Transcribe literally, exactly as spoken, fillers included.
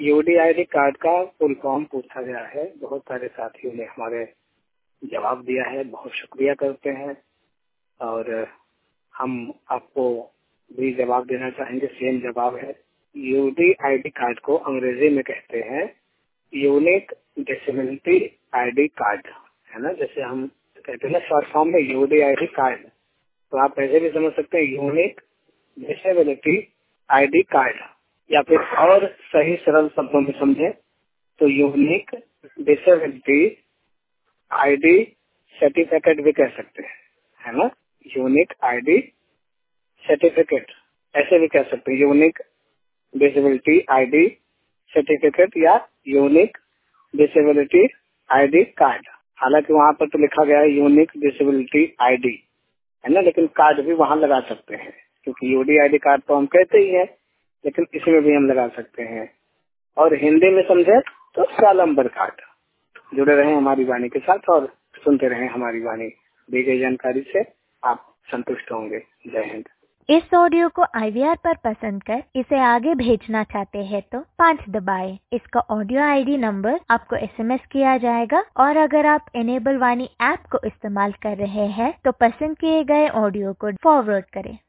UD ID card का full form पूछा गया है। बहुत सारे साथियों ने हमारे जवाब दिया है, बहुत शुक्रिया करते हैं और हम आपको भी जवाब देना चाहेंगे। सेम जवाब है। यूडी आईडी कार्ड को अंग्रेजी में कहते हैं यूनिक डिसेबिलिटी आईडी कार्ड, है ना। जैसे हम कहते हैं ना शॉर्ट फॉर्म में यूडी आईडी कार्ड, तो आप ऐसे भी समझ सकते हैं यूनिक डिसेबिलिटी आईडी कार्ड, या फिर और सही सरल शब्दों में समझे तो यूनिक डिसेबिलिटी आईडी सर्टिफिकेट भी कह सकते हैं, है ना। यूनिक आईडी सर्टिफिकेट ऐसे भी कह सकते हैं, यूनिक डिसेबिलिटी आईडी सर्टिफिकेट या यूनिक डिसेबिलिटी आईडी कार्ड। हालांकि वहाँ पर तो लिखा गया है यूनिक डिसेबिलिटी आईडी, है ना, लेकिन कार्ड भी वहाँ लगा सकते हैं क्योंकि यूडी आईडी कार्ड तो हम कहते ही है, लेकिन इसमें भी हम लगा सकते हैं। और हिंदी में समझे तो सालंबर कार्ड। जुड़े रहें हमारी वाणी के साथ और सुनते रहें हमारी वाणी। दी गई जानकारी से आप संतुष्ट होंगे। जय हिंद। इस ऑडियो को आई वी आर पर पसंद कर इसे आगे भेजना चाहते हैं तो पाँच दबाएं। इसका ऑडियो आईडी नंबर आपको एस एम एस किया जाएगा और अगर आप इनेबल वाणी ऐप को इस्तेमाल कर रहे हैं तो पसंद किए गए ऑडियो को फॉरवर्ड करें।